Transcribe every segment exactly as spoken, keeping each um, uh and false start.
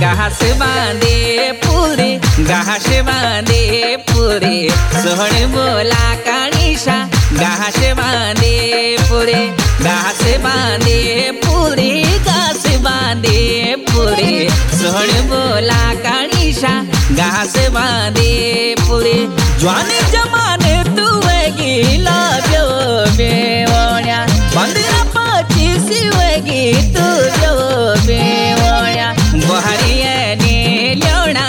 घास बांधे पूरे घास बांधे पूरे सोहन बोला कानिशा घास बांधे पूरे घास बांधे पूरे घास बांधे पूरे सोहन बोला कानिशा घास बांधे पूरे जवानी जमाने तू गिला ब्यो बेवण्या मंदिरा पाची शिवगी तू ब्यो बेवण्या बहरिया ने ल्योणा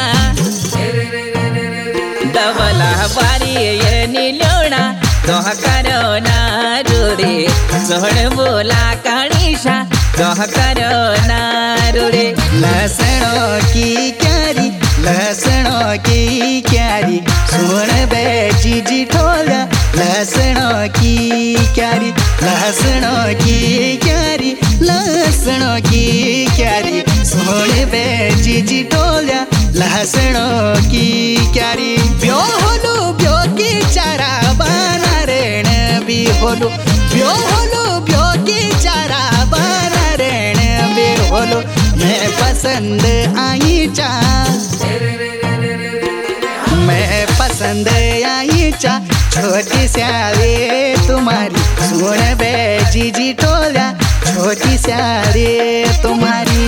डबला बारिया ने ल्योणा कह करो ना रुरे सोहन बोला कानिशा कह करो ना रुरे लसणों की क्यारी लसणों की क्यारी सुन बे जीजी ठोला लसणों की क्यारी लसणों की क्यारी लसणों की क्यारी सुन बे जीजी ठोला लसणों की क्यारी ब्यो होलो ब्यो की चारा बना रेण भी होलो ब्यो होलो ब्यो की चारा बना रेण भी होलो मैं पसंद आई चा मैं पसंद आई चा छोटी स्यारी तुम्हारी सुन बे जीजी टोला छोटी स्यारी तुम्हारी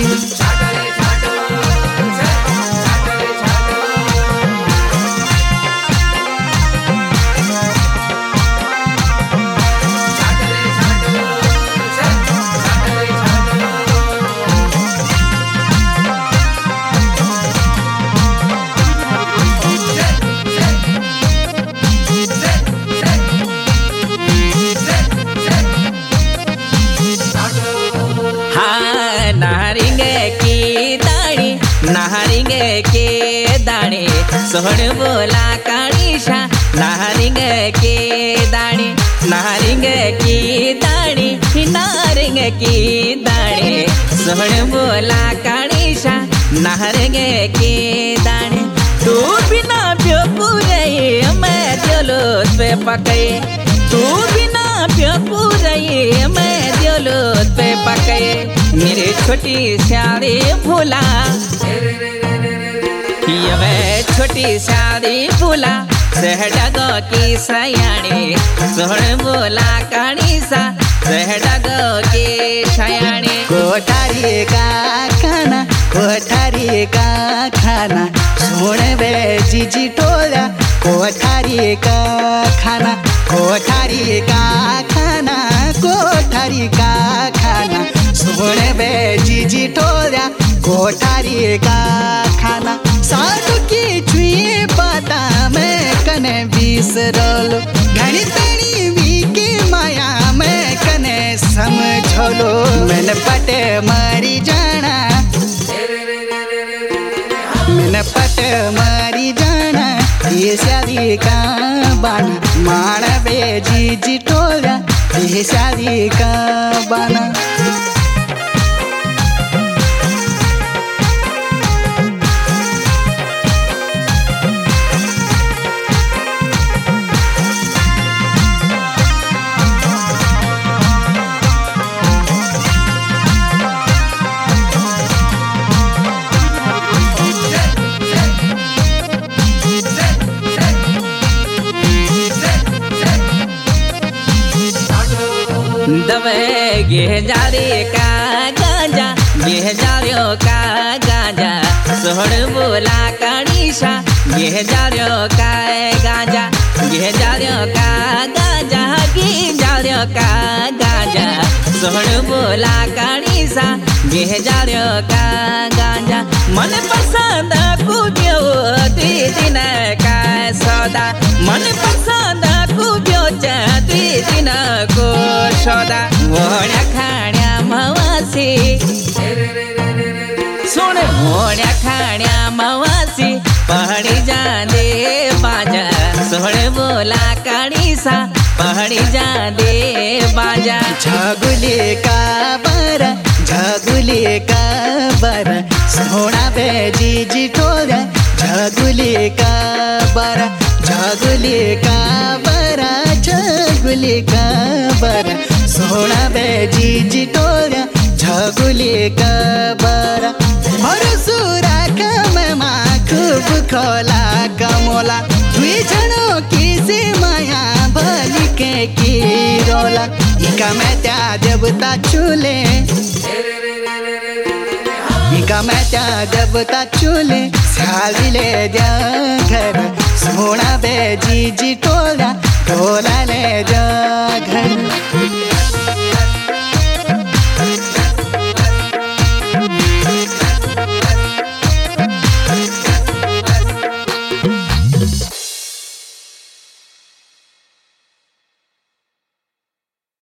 नहरिंगे की दाणी नहरिंगे के दाणे सोहन बोला कानिशा नहरिंगे के दाणे नहरिंगे की दाणी नहरिंगे की दाणे सोहन बोला कानिशा नहरिंगे के दाणे तू बिना प्यो पूरे मैं दिलो पे पके तू बिना प्यो पूरे मैं दिलो पे पके मेरे छोटी स्यारी फूला ये वे छोटी स्यारी फूला सहडगो की सयाणी सोहन बोला कानिशा सहडगो की सयाणी कोठारी का खाना कोठारी का खाना सुन बे जीजी टोला कोठारी का खाना कोठारी का खाना कोठारी का खाना सुन बे जीजी टोला कोठारी का खाना साधु की छुई पता मैं कने बिसरलो घनी तणी भी की माया मैं कने समझलो मैंने पटे मरी जाना मैंने पटे मरी जाना ये शादी का बाना मान बे जीजी टोला ये शादी का बाना दबे गे जारे का गांजा गे जारियो का गांजा सोहन बोला कानिशा गे जारियो का गांजा गे जारियो का गांजा गे जारियो का गांजा सोहन बोला कानिशा गे जारियो का गांजा मन पसंद कुदियो दिन का सौदा मन पसंद कुदियो दिन को सौदा वोड्या खाण्या मवासी सुन वोड्या खाण्या मवासी पहड़ी जांदे बाजा सोहन बोला कानिशा पहड़ी जांदे बाजा झगुले का बरा झगुले का बरा सोना बे जीजी टोला झगुले का बरा झगुले का बरा झगुले का बरा सोना बे जीजी टोला झगुले का बरा और सूरा दुब खोला कमोला दुई जनों की से माया भली के की रोला इका मैं त्या देवता चूले इका मैं त्या देवता चूले सालिले द्या घर सोना बेजी जी टोला टोला ले जा घर